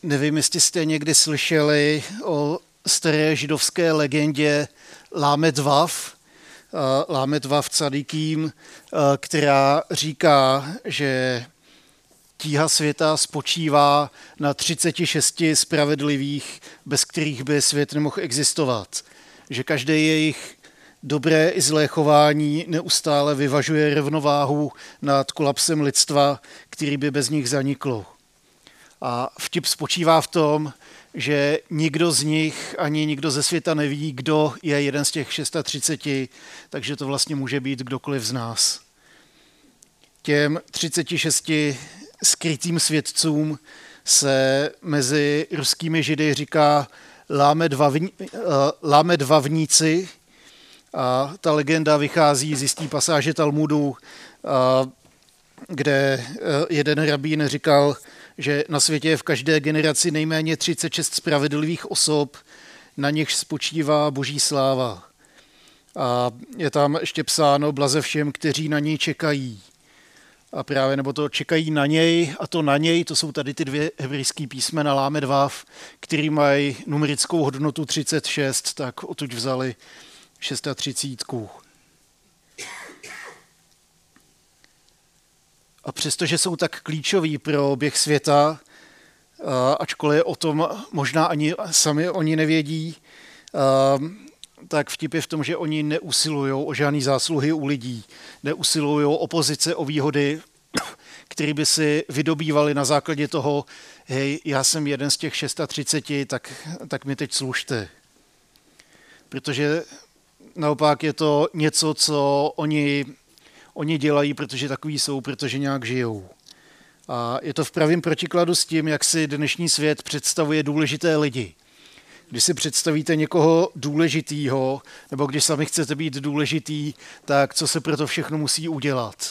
Nevím, jestli jste někdy slyšeli o staré židovské legendě Lámed Vav Tzadikým, která říká, že tíha světa spočívá na 36 spravedlivých, bez kterých by svět nemohl existovat. Že každé jejich dobré i zlé chování neustále vyvažuje rovnováhu nad kolapsem lidstva, který by bez nich zaniklo. A vtip spočívá v tom, že nikdo z nich ani nikdo ze světa neví, kdo je jeden z těch 630, takže to vlastně může být kdokoliv z nás. Těm 36 skrytým svědcům se mezi ruskými židy říká Lámed Vavníci a ta legenda vychází z jistý pasáže Talmudu, kde jeden rabín říkal, že na světě je v každé generaci nejméně 36 spravedlivých osob, na nichž spočívá boží sláva. A je tam ještě psáno blaze všem, kteří na něj čekají. A právě nebo to čekají na něj a to na něj, to jsou tady ty dvě hebrejské písmena Lámed Vav, který mají numerickou hodnotu 36, tak odtud vzali 630. A přestože jsou tak klíčoví pro běh světa, ačkoliv o tom možná ani sami oni nevědí, tak vtip je v tom, že oni neusilují o žádný zásluhy u lidí, neusilují o pozice, o výhody, které by si vydobývali na základě toho, hej, já jsem jeden z těch 630, tak mi teď služte. Protože naopak je to něco, co oni dělají, protože takový jsou, protože nějak žijou. A je to v pravém protikladu s tím, jak si dnešní svět představuje důležité lidi. Když si představíte někoho důležitýho, nebo když sami chcete být důležitý, tak co se pro to všechno musí udělat?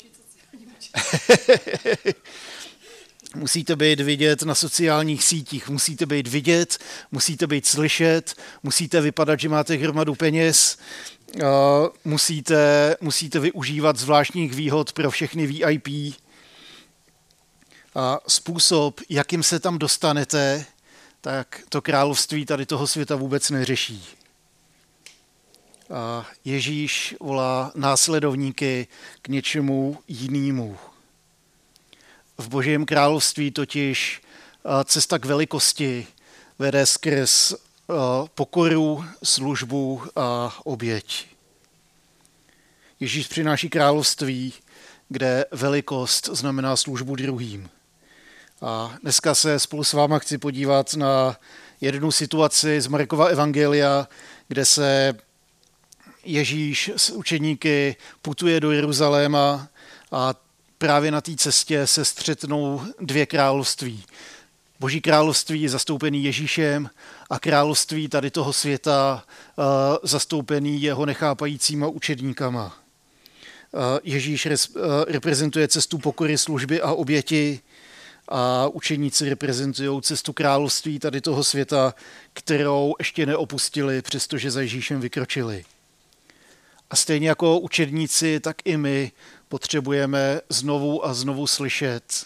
Musíte být vidět na sociálních sítích, musíte být vidět, musíte být slyšet, musíte vypadat, že máte hromadu peněz, musíte využívat zvláštních výhod pro všechny VIP. A způsob, jakým se tam dostanete, tak to království tady toho světa vůbec neřeší. A Ježíš volá následovníky k něčemu jinému. V Božím království totiž cesta k velikosti vede skrz pokoru, službu a oběť. Ježíš přináší království, kde velikost znamená službu druhým. A dneska se spolu s váma chci podívat na jednu situaci z Markova evangelia, kde se Ježíš s učedníky putuje do Jeruzaléma a právě na té cestě se střetnou dvě království. Boží království je zastoupený Ježíšem a království tady toho světa zastoupený jeho nechápajícíma učedníkama. Ježíš reprezentuje cestu pokory, služby a oběti a učeníci reprezentují cestu království tady toho světa, kterou ještě neopustili, přestože za Ježíšem vykročili. A stejně jako učedníci, tak i my potřebujeme znovu a znovu slyšet,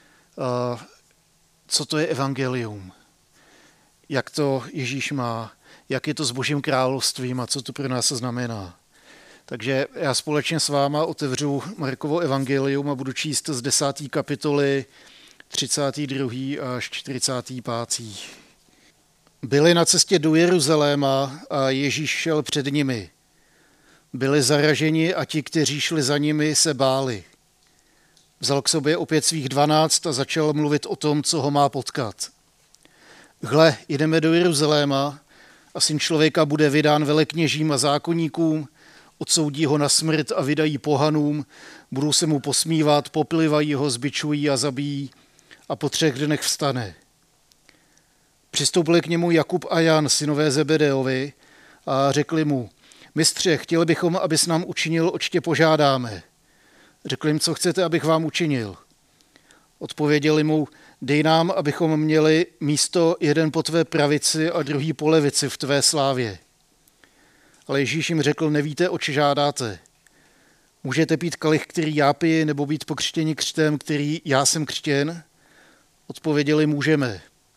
co to je evangelium, jak to Ježíš má, jak je to s Božím královstvím a co to pro nás znamená. Takže já společně s váma otevřu Markovo evangelium a budu číst z 10. kapitoly 32. až 45. Byli na cestě do Jeruzaléma a Ježíš šel před nimi. Byli zaraženi a ti, kteří šli za nimi, se báli. Vzal k sobě opět svých 12 a začal mluvit o tom, co ho má potkat. Hle, jdeme do Jeruzaléma a Syn člověka bude vydán velekněžím a zákonníkům, odsoudí ho na smrt a vydají pohanům, budou se mu posmívat, poplivají ho, zbičují a zabijí a po 3 dnech vstane. Přistoupili k němu Jakub a Jan, synové Zebedeovi, a řekli mu: Mistře, chtěli bychom, abys nám učinil, oč tě požádáme. Řekl jim: Co chcete, abych vám učinil? Odpověděli mu: Dej nám, abychom měli místo jeden po tvé pravici a druhý po levici v tvé slávě. Ale Ježíš jim řekl: Nevíte, oč žádáte. Můžete pít kalich, který já piji, nebo být pokřtěni křtem, který já jsem křtěn? Odpověděli: Můžeme.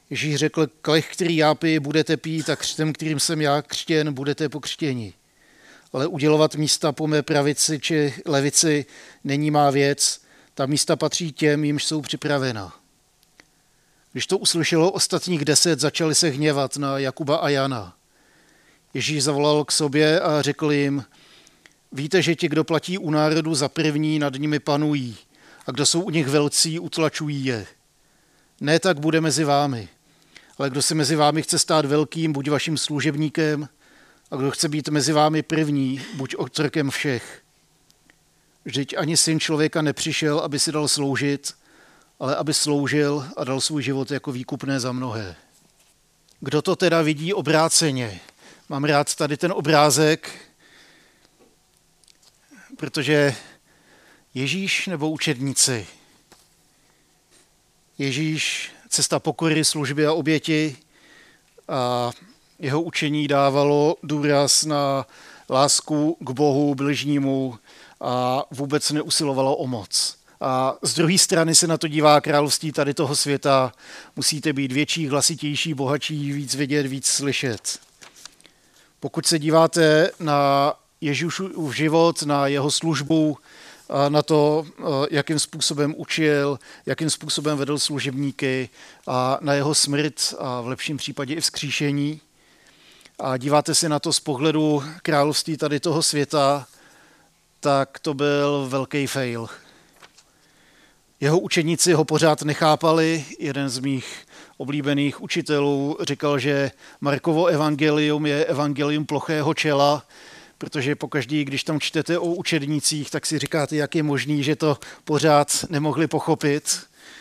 Ježíš řekl, kalich, který já piji, budete pít a křtem, kterým jsem já křtěn, budete pokřtěni. Ale udělovat místa po mé pravici či levici není má věc, ta místa patří těm, jimž jsou připravena. Když to uslyšelo ostatních 10, začali se hněvat na Jakuba a Jana. Ježíš zavolal k sobě a řekl jim, víte, že ti, kdo platí u národu za první, nad nimi panují, a kdo jsou u nich velcí, utlačují je. Ne tak bude mezi vámi, ale kdo se mezi vámi chce stát velkým, buď vaším služebníkem, a kdo chce být mezi vámi první, buď otrokem všech. Vždyť ani syn člověka nepřišel, aby si dal sloužit, ale aby sloužil a dal svůj život jako výkupné za mnohé. Kdo to teda vidí obráceně? Mám rád tady ten obrázek, protože Ježíš nebo učedníci? Ježíš, cesta pokory, služby a oběti, a jeho učení dávalo důraz na lásku k Bohu, bližnímu a vůbec neusilovalo o moc. A z druhé strany se na to dívá království tady toho světa. Musíte být větší, hlasitější, bohatší, víc vidět, víc slyšet. Pokud se díváte na Ježíšův život, na jeho službu, na to, jakým způsobem učil, jakým způsobem vedl služebníky a na jeho smrt a v lepším případě i vzkříšení, a díváte se na to z pohledu království tady toho světa, tak to byl velký fail. Jeho učeníci ho pořád nechápali. Jeden z mých oblíbených učitelů říkal, že Markovo evangelium je evangelium plochého čela, protože pokaždý, když tam čtete o učednících, tak si říkáte, jak je možný, že to pořád nemohli pochopit.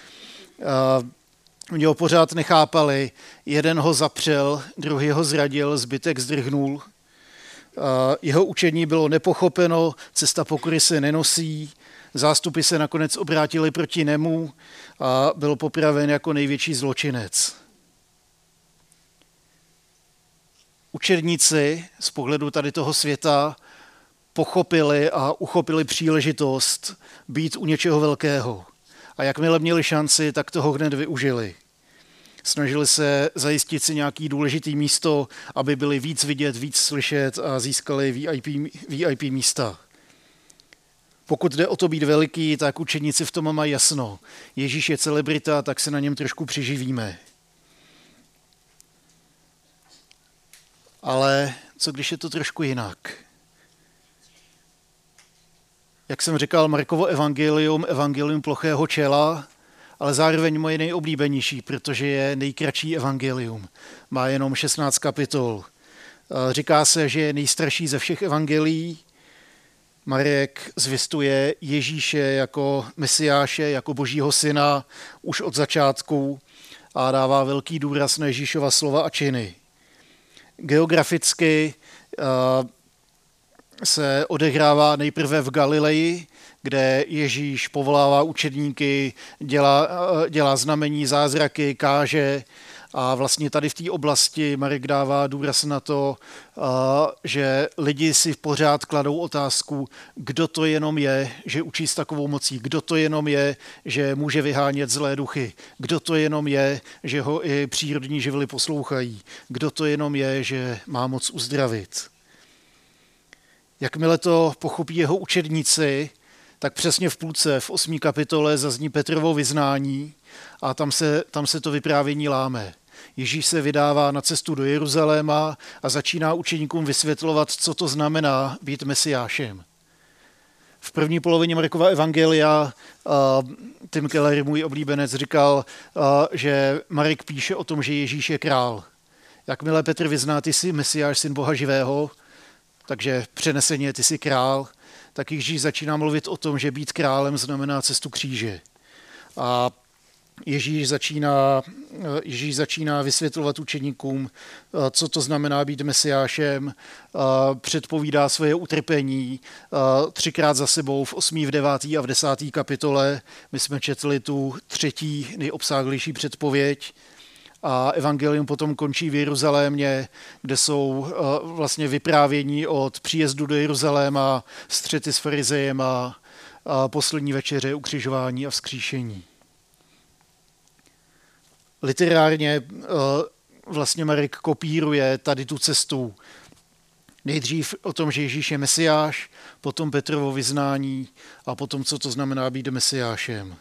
Oni ho pořád nechápali. Jeden ho zapřel, druhý ho zradil, zbytek zdrhnul. Jeho učení bylo nepochopeno, cesta pokory se nenosí, zástupy se nakonec obrátili proti němu a byl popraven jako největší zločinec. Učedníci z pohledu tady toho světa pochopili a uchopili příležitost být u něčeho velkého. A jakmile měli šanci, tak toho hned využili. Snažili se zajistit si nějaký důležitý místo, aby byli víc vidět, víc slyšet a získali VIP místa. Pokud jde o to být veliký, tak učedníci v tom mají jasno. Ježíš je celebrita, tak se na něm trošku přiživíme. Ale co když je to trošku jinak? Jak jsem říkal, Markovo evangelium plochého čela, ale zároveň moje nejoblíbenější, protože je nejkratší evangelium. Má jenom 16 kapitol. Říká se, že je nejstarší ze všech evangelií. Marek zvěstuje Ježíše jako mesiáše, jako božího syna už od začátku a dává velký důraz na Ježíšova slova a činy. Geograficky se odehrává nejprve v Galileji, kde Ježíš povolává učedníky, dělá znamení, zázraky, káže, a vlastně tady v té oblasti Marek dává důraz na to, že lidi si pořád kladou otázku, kdo to jenom je, že učí s takovou mocí, kdo to jenom je, že může vyhánět zlé duchy, kdo to jenom je, že ho i přírodní živly poslouchají, kdo to jenom je, že má moc uzdravit. Jakmile to pochopí jeho učedníci, tak přesně v půlce, v 8. kapitole zazní Petrovo vyznání a tam se to vyprávění láme. Ježíš se vydává na cestu do Jeruzaléma a začíná učeníkům vysvětlovat, co to znamená být mesiášem. V první polovině Markova evangelia Tim Keller, můj oblíbenec, říkal, že Marek píše o tom, že Ježíš je král. Jakmile Petr vyzná, ty jsi mesiáš, syn Boha živého, takže přeneseně ty jsi král, tak Ježíš začíná mluvit o tom, že být králem znamená cestu kříže. A Ježíš začíná vysvětlovat učeníkům, co to znamená být mesiášem, předpovídá svoje utrpení 3krát za sebou v 8., v 9. a v 10. kapitole. My jsme četli tu 3. nejobsáhlejší předpověď a evangelium potom končí v Jeruzalémě, kde jsou vlastně vyprávění od příjezdu do Jeruzaléma, střety s farizejem a poslední večeře, ukřižování a vzkříšení. Literárně vlastně Marek kopíruje tady tu cestu. Nejdřív o tom, že Ježíš je Mesiáš, potom Petrovo vyznání a potom, co to znamená být Mesiášem.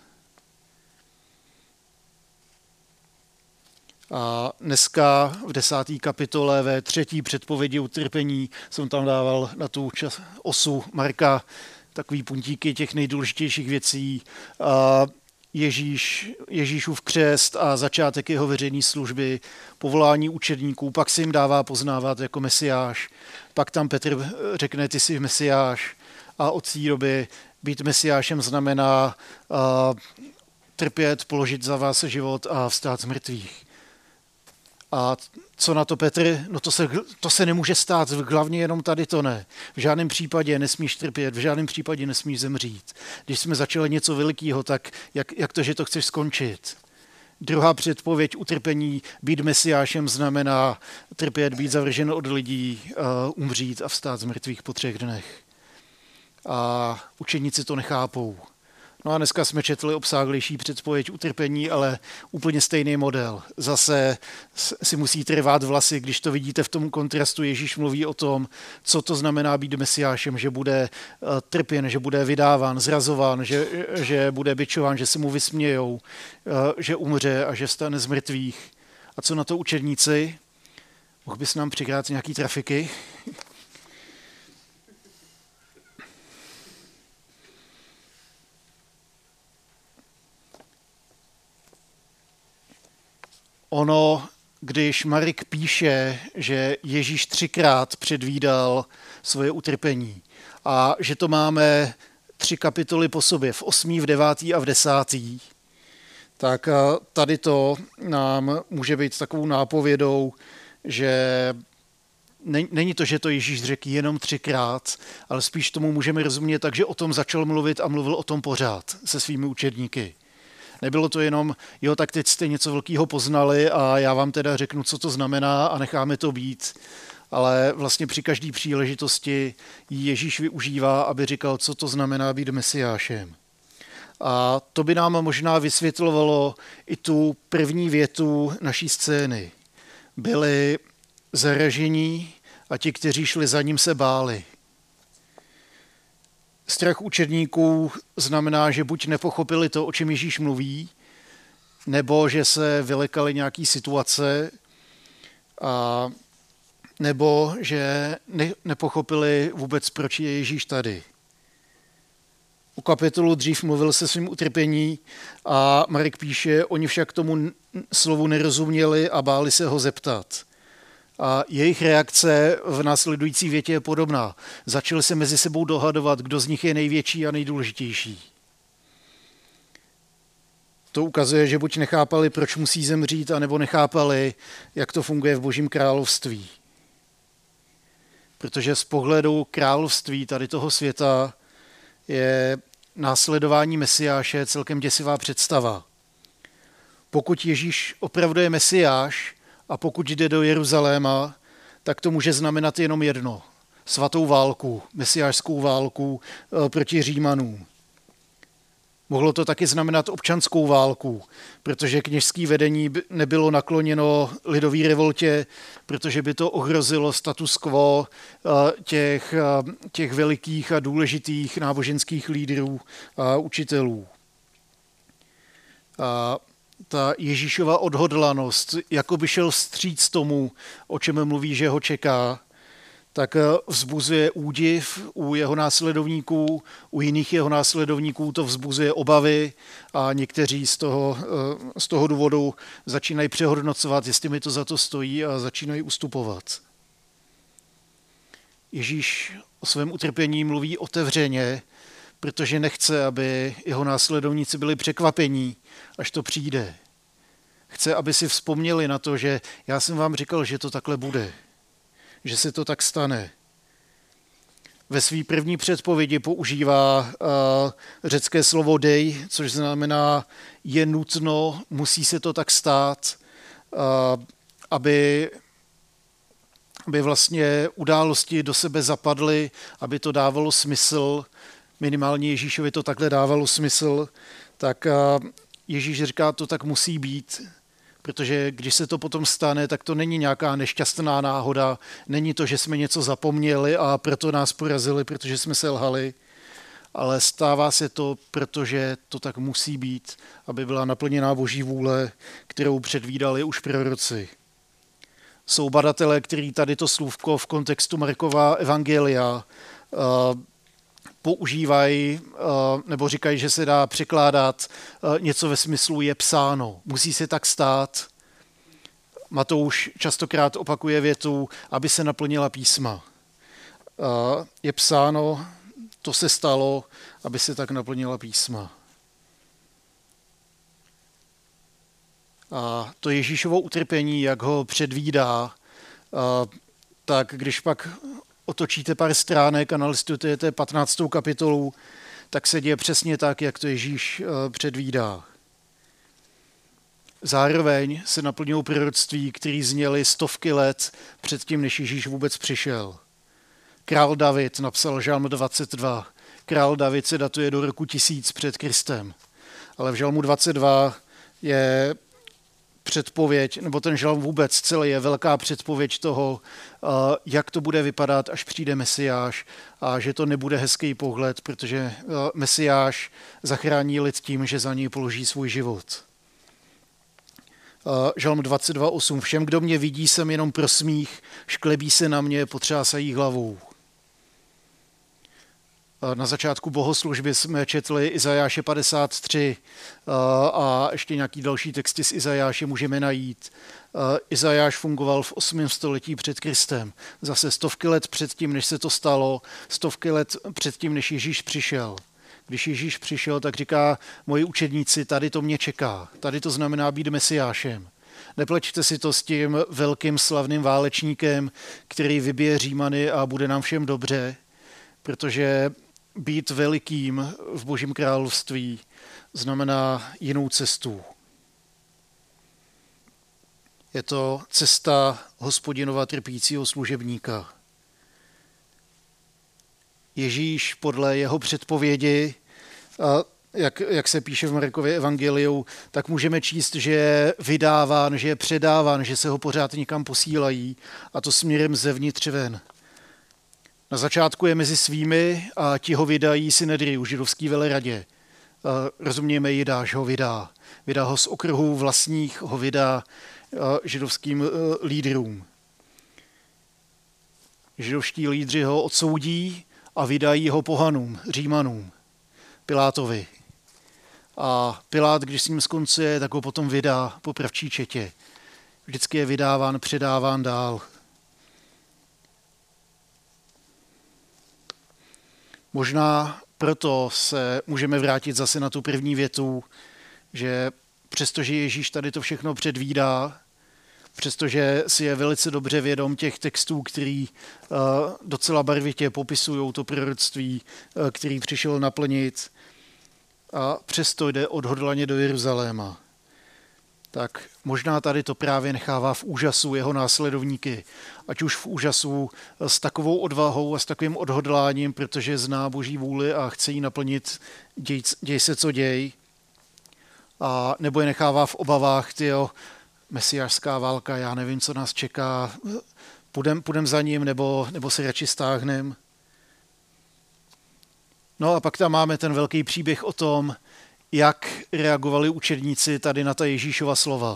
A dneska v 10. kapitole ve 3. předpovědi utrpení jsem tam dával na tu osu Marka takový puntíky těch nejdůležitějších věcí. Ježíšův křest a začátek jeho veřejné služby, povolání učedníků, pak se jim dává poznávat jako Mesiáš. Pak tam Petr řekne, ty jsi Mesiáš. A od té doby být Mesiášem znamená trpět, položit za vás život a vstát z mrtvých. A co na to Petr? No to se nemůže stát, hlavně jenom tady to ne. V žádném případě nesmíš trpět, v žádném případě nesmíš zemřít. Když jsme začali něco velikého, tak jak to, že to chceš skončit? Druhá předpověď utrpení, být Mesiášem znamená trpět, být zavržen od lidí, umřít a vstát z mrtvých po 3 dnech. A učeníci to nechápou. No a dneska jsme četli obsáhlejší předpověď utrpení, ale úplně stejný model. Zase si musíte rvát vlasy, když to vidíte v tom kontrastu. Ježíš mluví o tom, co to znamená být Mesiášem, že bude trpěn, že bude vydáván, zrazován, že bude bičován, že se mu vysmějou, že umře a že vstane z mrtvých. A co na to učedníci? Mohl bys nám přihrát nějaký trafiky? Ono, když Marek píše, že Ježíš 3krát předvídal svoje utrpení a že to máme 3 kapitoly po sobě, v 8., v 9. a v 10., tak tady to nám může být takovou nápovědou, že není to, že to Ježíš řekl jenom 3krát, ale spíš tomu můžeme rozumět tak, že o tom začal mluvit a mluvil o tom pořád se svými učedníky. Nebylo to jenom, jo, tak teď jste něco velkého poznali a já vám teda řeknu, co to znamená a necháme to být. Ale vlastně při každé příležitosti Ježíš využívá, aby říkal, co to znamená být Mesiášem. A to by nám možná vysvětlovalo i tu první větu naší scény. Byli zaražení a ti, kteří šli za ním, se báli. Strach učedníků znamená, že buď nepochopili to, o čem Ježíš mluví, nebo že se vylekali nějaký situace, nebo že nepochopili vůbec, proč je Ježíš tady. U kapitolu dřív mluvil se svým utrpení a Marek píše, oni však tomu slovu nerozuměli a báli se ho zeptat. A jejich reakce v následující větě je podobná. Začali se mezi sebou dohadovat, kdo z nich je největší a nejdůležitější. To ukazuje, že buď nechápali, proč musí zemřít, anebo nechápali, jak to funguje v Božím království. Protože z pohledu království tady toho světa je následování Mesiáše celkem děsivá představa. Pokud Ježíš opravdu je Mesiáš, a pokud jde do Jeruzaléma, tak to může znamenat jenom jedno. Svatou válku, mesiášskou válku proti Římanům. Mohlo to taky znamenat občanskou válku, protože kněžské vedení nebylo nakloněno lidové revoltě, protože by to ohrozilo status quo těch velikých a důležitých náboženských lídrů a učitelů. A ta Ježíšova odhodlanost, jako by šel vstříc tomu, o čem mluví, že ho čeká, tak vzbuzuje údiv u jeho následovníků, u jiných jeho následovníků to vzbuzuje obavy a někteří z toho důvodu začínají přehodnocovat, jestli mi to za to stojí a začínají ustupovat. Ježíš o svém utrpení mluví otevřeně, protože nechce, aby jeho následovníci byli překvapení, až to přijde. Chce, aby si vzpomněli na to, že já jsem vám říkal, že to takhle bude, že se to tak stane. Ve své první předpovědi používá řecké slovo dej, což znamená je nutno, musí se to tak stát, aby vlastně události do sebe zapadly, aby to dávalo smysl, minimálně Ježíšovi to takhle dávalo smysl, tak Ježíš říká, to tak musí být, Protože když se to potom stane, tak to není nějaká nešťastná náhoda, není to, že jsme něco zapomněli a proto nás porazili, protože jsme selhali, ale stává se to, protože to tak musí být, aby byla naplněná Boží vůle, kterou předvídali už proroci. Jsou badatelé, kteří tady to slůvko v kontextu Markova evangelia používají nebo říkají, že se dá překládat něco ve smyslu je psáno. Musí se tak stát. Matouš častokrát opakuje větu, aby se naplnila písma. Je psáno, to se stalo, aby se tak naplnila písma. A to Ježíšovo utrpení, jak ho předvídá, tak když pak otočíte pár stránek a nalistujete 15. kapitolu, tak se děje přesně tak, jak to Ježíš předvídá. Zároveň se naplňují proroctví, které zněly stovky let předtím, než Ježíš vůbec přišel. Král David napsal Žalm 22. Král David se datuje do roku 1000 před Kristem. Ale v Žalmu 22 je předpověď, nebo ten žalm vůbec celý je velká předpověď toho, jak to bude vypadat, až přijde Mesiáš a že to nebude hezký pohled, protože Mesiáš zachrání lid tím, že za něj položí svůj život. Žalm 22:8. Všem, kdo mě vidí, jsem jenom pro smích, šklebí se na mě, potřásají hlavou. Na začátku bohoslužby jsme četli Izajáše 53 a ještě nějaký další texty z Izajáše můžeme najít. Izajáš fungoval v 8. století před Kristem. Zase stovky let předtím, než se to stalo, stovky let předtím, než Ježíš přišel. Když Ježíš přišel, tak říká, moji učedníci, tady to mě čeká. Tady to znamená být Mesiášem. Neplečte si to s tím velkým slavným válečníkem, který vybije Římany a bude nám všem dobře, protože být velikým v Božím království znamená jinou cestu. Je to cesta Hospodinova trpícího služebníka. Ježíš podle jeho předpovědi, jak se píše v Markově evangeliu, tak můžeme číst, že je vydáván, že je předáván, že se ho pořád někam posílají, a to směrem zevnitř ven. Na začátku je mezi svými a ti ho vydají Synedriu, židovský veleradě. Rozumějme, Jidáš ho vydá. Vydá ho z okruhu vlastních, ho vydá židovským lídrům. Židovští lídři ho odsoudí a vydají ho pohanům, Římanům, Pilátovi. A Pilát, když s ním skoncuje, tak ho potom vydá po pravčí četě. Vždycky je vydáván, předáván dál. Možná proto se můžeme vrátit zase na tu první větu, že přestože Ježíš tady to všechno předvídá, přestože si je velice dobře vědom těch textů, který docela barvitě popisují to proroctví, který přišel naplnit, a přesto jde odhodlaně do Jeruzaléma. Tak možná tady to právě nechává v úžasu jeho následovníky, ať už v úžasu s takovou odvahou a s takovým odhodláním, protože zná Boží vůli a chce ji naplnit, děj se co děj, a nebo je nechává v obavách, mesiášská válka, já nevím, co nás čeká, půjdem za ním, nebo se radši stáhnem. No a pak tam máme ten velký příběh o tom, jak reagovali učedníci tady na ta Ježíšova slova.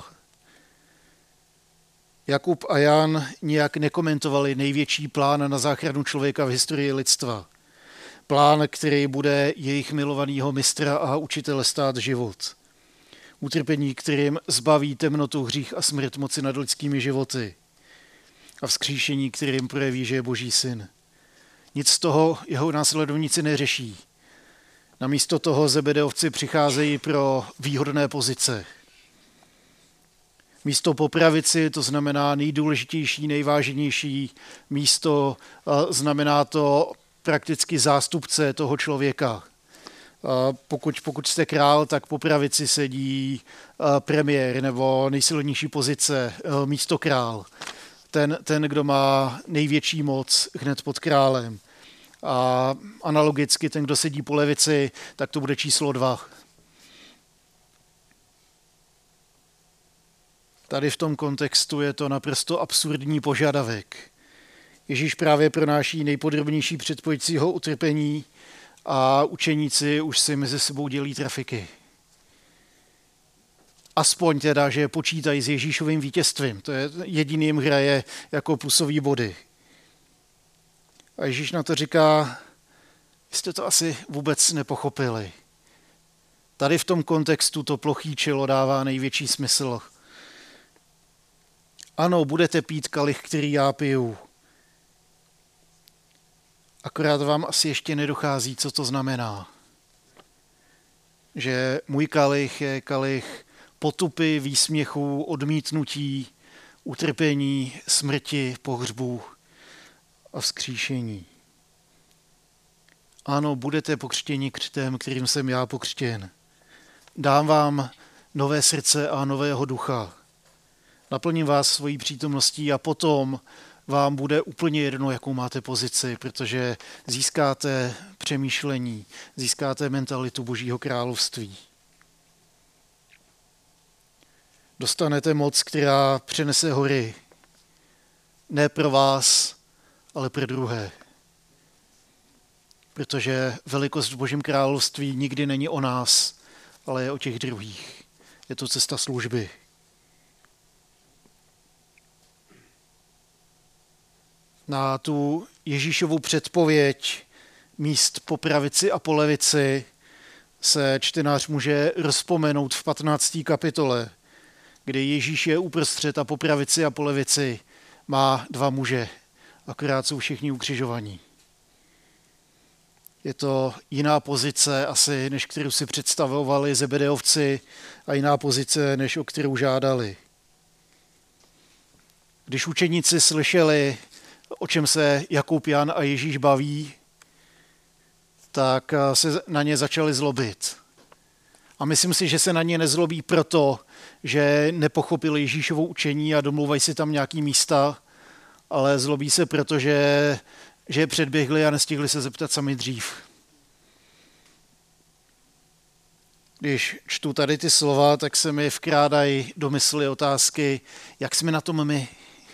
Jakub a Jan nijak nekomentovali největší plán na záchranu člověka v historii lidstva. Plán, který bude jejich milovaného mistra a učitele stát život. Utrpení, kterým zbaví temnotu, hřích a smrt moci nad lidskými životy. A vzkříšení, kterým projeví, že je Boží syn. Nic z toho jeho následovníci neřeší. Namísto toho Zebedeovci přicházejí pro výhodné pozice. Místo po pravici, to znamená nejdůležitější, nejváženější místo, znamená to prakticky zástupce toho člověka. Pokud jste král, tak po pravici sedí premiér nebo nejsilnější pozice, místo král. Ten, kdo má největší moc hned pod králem. A analogicky ten, kdo sedí po levici, tak to bude číslo 2. Tady v tom kontextu je to naprosto absurdní požadavek. Ježíš právě pronáší nejpodrobnější předpověď jeho utrpení a učeníci už si mezi sebou dělí trafiky. Aspoň teda, že počítají s Ježíšovým vítězstvím. To je jediný jim hraje jako plusový body. A Ježíš na to říká, jste to asi vůbec nepochopili. Tady v tom kontextu to plochý čelo dává největší smysl. Ano, budete pít kalich, který já piju. Akorát vám asi ještě nedochází, co to znamená. Že můj kalich je kalich potupy, výsměchu, odmítnutí, utrpení, smrti, pohřbu a vzkříšení. Ano, budete pokřtěni křtem, kterým jsem já pokřtěn. Dám vám nové srdce a nového ducha. Naplním vás svojí přítomností a potom vám bude úplně jedno, jakou máte pozici, protože získáte přemýšlení, získáte mentalitu Božího království. Dostanete moc, která přenese hory. Ne pro vás, ale pro druhé. Protože velikost v Božím království nikdy není o nás, ale je o těch druhých. Je to cesta služby. Na tu Ježíšovu předpověď míst po pravici a po levici se čtenář může rozpomenout v 15. kapitole, kdy Ježíš je uprostřed a po pravici a po levici má dva muže, akorát jsou všichni ukřižovaní. Je to jiná pozice asi, než kterou si představovali Zebedeovci a jiná pozice, než o kterou žádali. Když učeníci slyšeli, o čem se Jakub, Jan a Ježíš baví, tak se na ně začali zlobit. A myslím si, že se na ně nezlobí proto, že nepochopili Ježíšovo učení a domluvají si tam nějaký místa, ale zlobí se proto, že je předběhli a nestihli se zeptat sami dřív. Když čtu tady ty slova, tak se mi vkrádají do mysli otázky, jak jsme na tom my.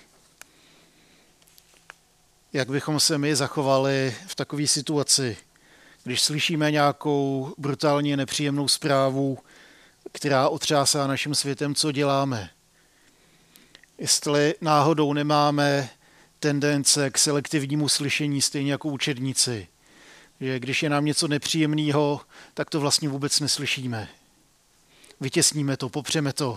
Jak bychom se my zachovali v takové situaci, když slyšíme nějakou brutálně nepříjemnou zprávu, která otřásá naším světem, co děláme. Jestli náhodou nemáme tendence k selektivnímu slyšení stejně jako učedníci, že když je nám něco nepříjemného, tak to vlastně vůbec neslyšíme. Vytěsníme to, popřeme to.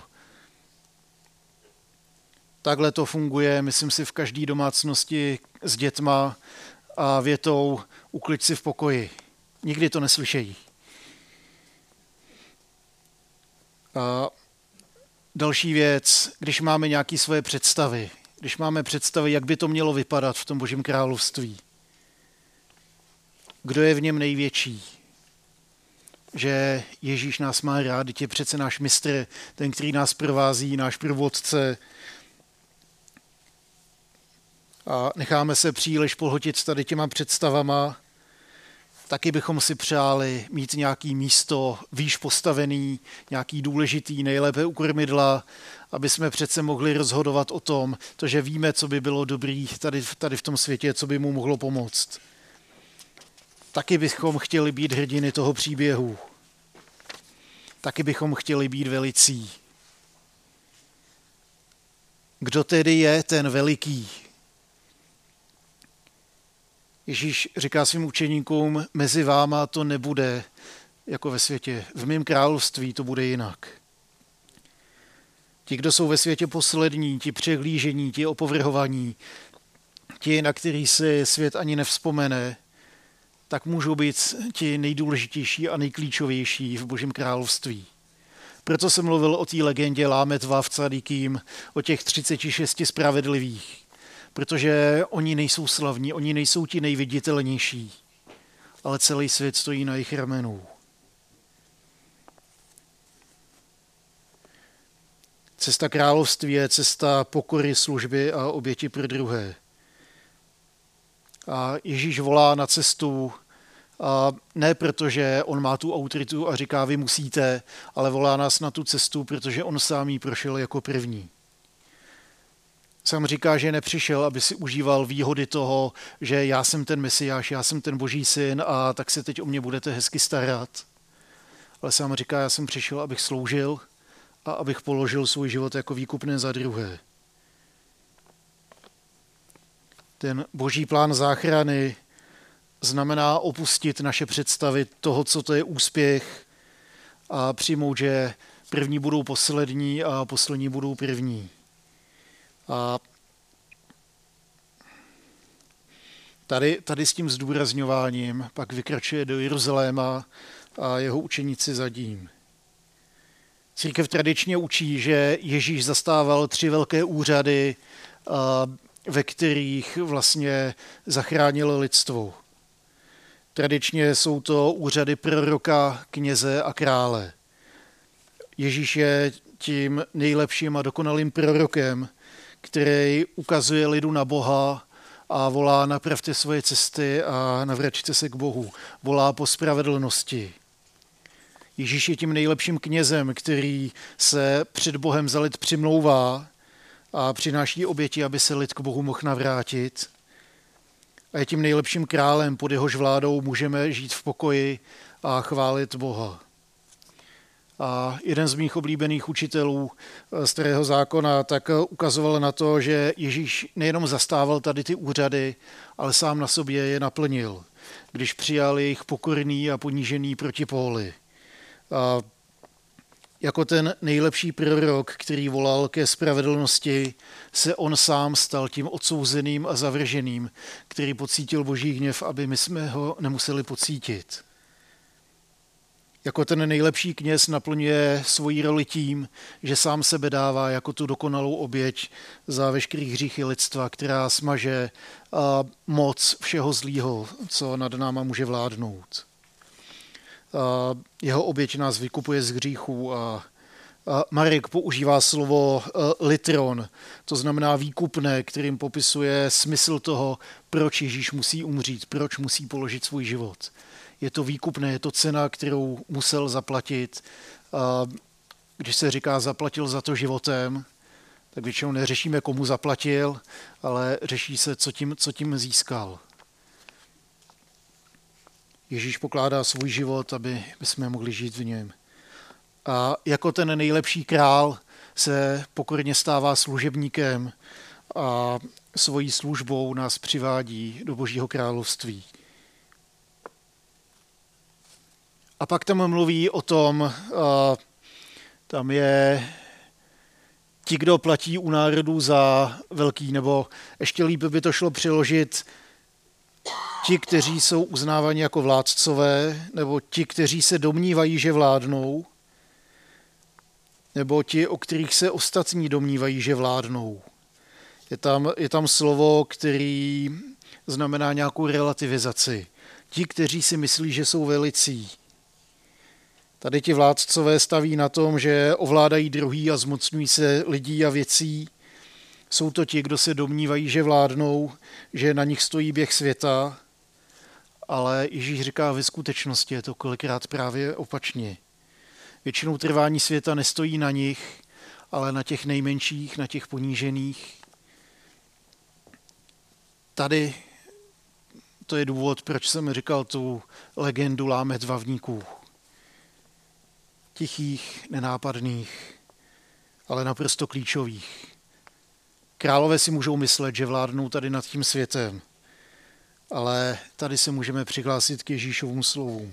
Takhle to funguje, myslím si, v každé domácnosti s dětma a větou ukliď si v pokoji. Nikdy to neslyšejí. A další věc, když máme nějaké svoje představy, když máme představy, jak by to mělo vypadat v tom Božím království. Kdo je v něm největší? Že Ježíš nás má rád, je přece náš mistr, ten, který nás provází, náš průvodce. A necháme se příliš pohltit tady těma představama. Taky bychom si přáli mít nějaký místo výš postavený, nějaký důležitý, nejlépe u kormidla, aby jsme přece mohli rozhodovat o tom, to, že víme, co by bylo dobrý tady v tom světě, co by mu mohlo pomoct. Taky bychom chtěli být hrdiny toho příběhu. Taky bychom chtěli být velicí. Kdo tedy je ten veliký? Ježíš říká svým učeníkům, mezi váma to nebude jako ve světě. V mém království to bude jinak. Ti, kdo jsou ve světě poslední, ti přehlížení, ti opovrhovaní, ti, na který si svět ani nevzpomene, tak můžou být ti nejdůležitější a nejklíčovější v Božím království. Proto jsem mluvil o té legendě Lámet Vav Cadikým, o těch 36 spravedlivých. Protože oni nejsou slavní, oni nejsou ti nejviditelnější, ale celý svět stojí na jejich ramenou. Cesta království je cesta pokory, služby a oběti pro druhé. A Ježíš volá na cestu a ne proto, že on má tu autoritu a říká, vy musíte, ale volá nás na tu cestu, protože on sám ji prošel jako první. Sám říká, že nepřišel, aby si užíval výhody toho, že já jsem ten Mesiáš, já jsem ten Boží syn a tak se teď o mě budete hezky starat. Ale sám říká, já jsem přišel, abych sloužil a abych položil svůj život jako výkupné za druhé. Ten Boží plán záchrany znamená opustit naše představy toho, co to je úspěch a přijmout, že první budou poslední a poslední budou první. A tady s tím zdůrazňováním pak vykračuje do Jeruzaléma a jeho učeníci za ním. Církev tradičně učí, že Ježíš zastával 3 velké úřady, ve kterých vlastně zachránil lidstvo. Tradičně jsou to úřady proroka, kněze a krále. Ježíš je tím nejlepším a dokonalým prorokem, který ukazuje lidu na Boha a volá: napravte svoje cesty a navraťte se k Bohu. Volá po spravedlnosti. Ježíš je tím nejlepším knězem, který se před Bohem za lid přimlouvá a přináší oběti, aby se lid k Bohu mohl navrátit. A je tím nejlepším králem, pod jehož vládou můžeme žít v pokoji a chválit Boha. A jeden z mých oblíbených učitelů Starého zákona tak ukazoval na to, že Ježíš nejenom zastával tady ty úřady, ale sám na sobě je naplnil, když přijal jejich pokorný a ponížený protipóly. A jako ten nejlepší prorok, který volal ke spravedlnosti, se on sám stal tím odsouzeným a zavrženým, který pocítil Boží hněv, aby my jsme ho nemuseli pocítit. Jako ten nejlepší kněz naplňuje svoji roli tím, že sám sebe dává jako tu dokonalou oběť za veškerý hříchy lidstva, která smaže moc všeho zlýho, co nad náma může vládnout. Jeho oběť nás vykupuje z hříchů a Marek používá slovo litron, to znamená výkupné, kterým popisuje smysl toho, proč Ježíš musí umřít, proč musí položit svůj život. Je to výkupné, je to cena, kterou musel zaplatit. Když se říká zaplatil za to životem, tak většinou neřešíme, komu zaplatil, ale řeší se, co tím získal. Ježíš pokládá svůj život, aby jsme mohli žít v něm. A jako ten nejlepší král se pokorně stává služebníkem a svojí službou nás přivádí do Božího království. A pak tam mluví o tom, tam je ti, kdo platí u národů za velký, nebo ještě líp by to šlo přeložit ti, kteří jsou uznáváni jako vládcové, nebo ti, kteří se domnívají, že vládnou, nebo ti, o kterých se ostatní domnívají, že vládnou. Je tam slovo, který znamená nějakou relativizaci. Ti, kteří si myslí, že jsou velicí. Tady ti vládcové staví na tom, že ovládají druhý a zmocňují se lidí a věcí. Jsou to ti, kdo se domnívají, že vládnou, že na nich stojí běh světa, ale Ježíš říká, ve skutečnosti je to kolikrát právě opačně. Většinou trvání světa nestojí na nich, ale na těch nejmenších, na těch ponížených. Tady to je důvod, proč jsem říkal tu legendu Láme dvavníků. Tichých, nenápadných, ale naprosto klíčových. Králové si můžou myslet, že vládnou tady nad tím světem, ale tady se můžeme přihlásit k Ježíšovům slovům.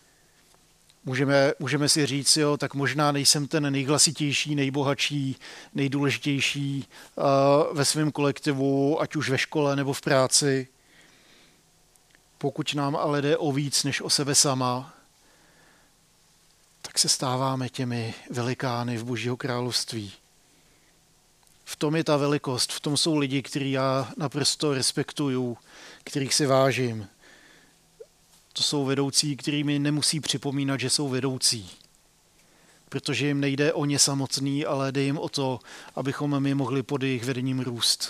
Můžeme si říct, jo, tak možná nejsem ten nejhlasitější, nejbohatší, nejdůležitější ve svém kolektivu, ať už ve škole nebo v práci. Pokud nám ale jde o víc než o sebe sama, tak se stáváme těmi velikány v Božího království. V tom je ta velikost, v tom jsou lidi, který já naprosto respektuju, kterých si vážím. To jsou vedoucí, kterými nemusí připomínat, že jsou vedoucí. Protože jim nejde o ně samotný, ale jde jim o to, abychom my mohli pod jejich vedením růst.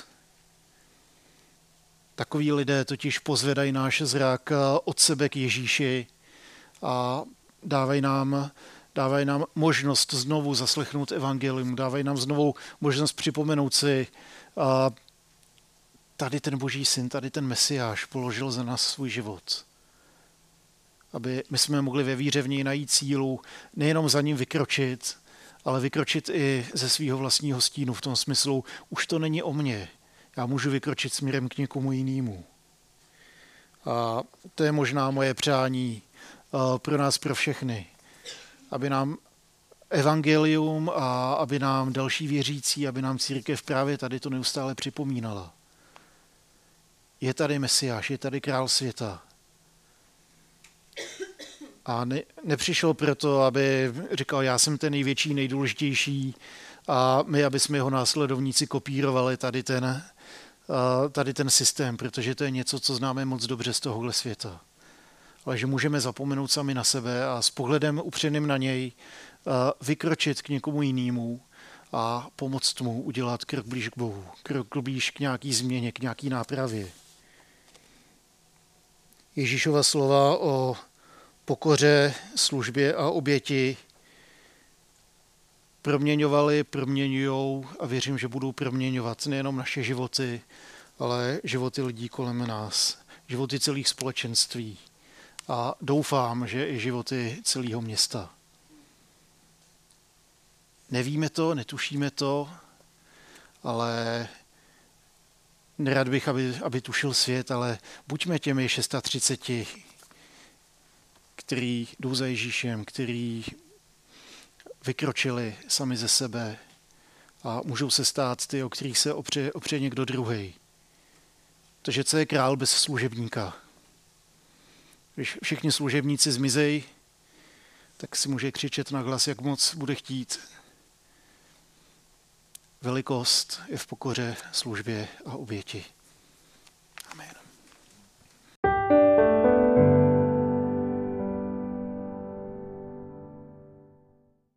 Takoví lidé totiž pozvedají náš zrak od sebe k Ježíši a dávají nám možnost znovu zaslechnout evangelium, dávají nám znovu možnost připomenout si A tady ten Boží syn, tady ten Mesiáš položil za nás svůj život. Aby my jsme mohli ve víře v něj najít sílu nejenom za ním vykročit, ale vykročit i ze svého vlastního stínu v tom smyslu, už to není o mně, já můžu vykročit směrem k někomu jinému. A to je možná moje přání pro nás, pro všechny, aby nám evangelium a aby nám další věřící, aby nám církev právě tady to neustále připomínala. Je tady Mesiáš, je tady král světa. A nepřišel proto, aby říkal, já jsem ten největší, nejdůležitější a my, aby jsme jeho následovníci kopírovali tady ten systém, protože to je něco, co známe moc dobře z tohohle světa. Ale že můžeme zapomenout sami na sebe a s pohledem upřeným na něj vykročit k někomu jinému a pomoct mu udělat krok blíž k Bohu, krok blíž k nějaký změně, k nějaký nápravě. Ježíšova slova o pokoře, službě a oběti proměňovaly, proměňujou a věřím, že budou proměňovat nejenom naše životy, ale životy lidí kolem nás, životy celých společenství a doufám, že i životy celého města. Nevíme to, netušíme to, ale nerad bych, aby tušil svět, ale buďme těmi 630, který jdou za Ježíšem, který vykročili sami ze sebe a můžou se stát ty, o kterých se opře někdo druhý. Takže co je král bez služebníka? Když všichni služebníci zmizejí, tak si může křičet na hlas, jak moc bude chtít. Velikost je v pokoře, službě a oběti. Amen.